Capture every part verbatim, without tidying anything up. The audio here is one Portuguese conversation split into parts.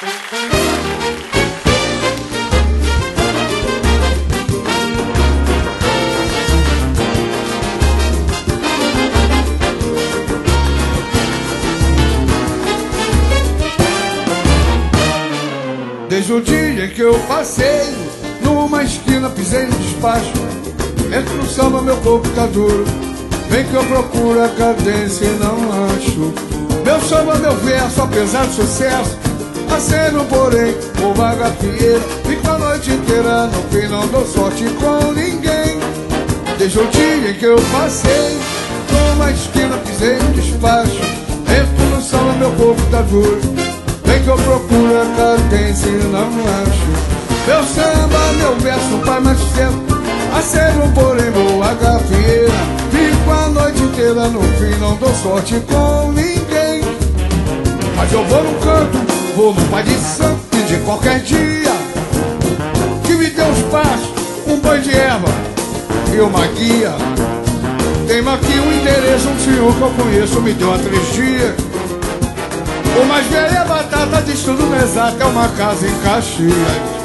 Desde o dia em que eu passei numa esquina, pisei no despacho. Entro no samba, meu corpo tá duro. Vem que eu procuro a cadência e não acho. Meu samba, meu verso, apesar do sucesso, aceno, porém, o vagafieira. Fico a noite inteira, no fim não dou sorte com ninguém. Desde o dia em que eu passei numa esquina, pisei no despacho. Entro no samba, meu corpo tá duro. Vem que eu procuro a cadência e não acho. Meu samba, meu verso faz mais tempo. Aceno, porém, boa gafieira. Fico a noite inteira, no fim não dou sorte com ninguém. Mas eu vou no canto, vou no pai de santo, e de qualquer dia que me dê um espaço, um banho de erva e uma guia. Tem aqui um endereço, um senhor que eu conheço me deu há três dias. O mais velho é batata, diz tudo no exato, é uma casa em Caxias.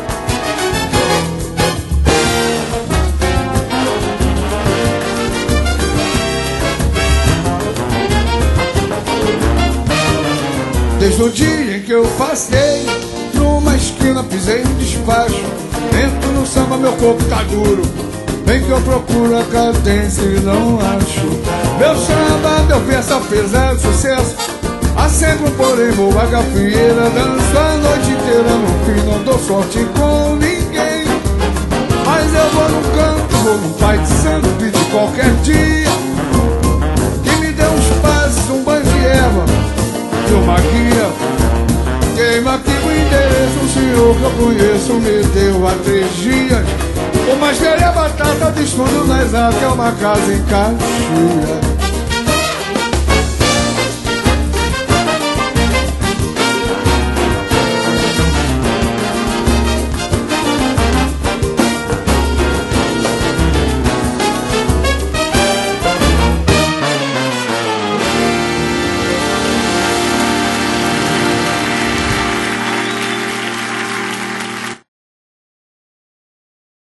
Desde o dia em que eu passei numa esquina, pisei no despacho. Entro no samba, meu corpo tá duro. Vem que eu procuro a cadência e não acho. Meu samba, meu verso, apesar do sucesso, acendo, porém, boa gafieira. Danço a noite inteira, no fim não dou sorte com ninguém. Mas eu vou no canto, vou no pai de santo, pedir qualquer dia que me dê um espaço, um banho de erva e uma guia. Queima aqui o endereço, o senhor que eu conheço me deu há três dias. O mais velho é batata, diz tudo na exata, é uma casa em Caxias.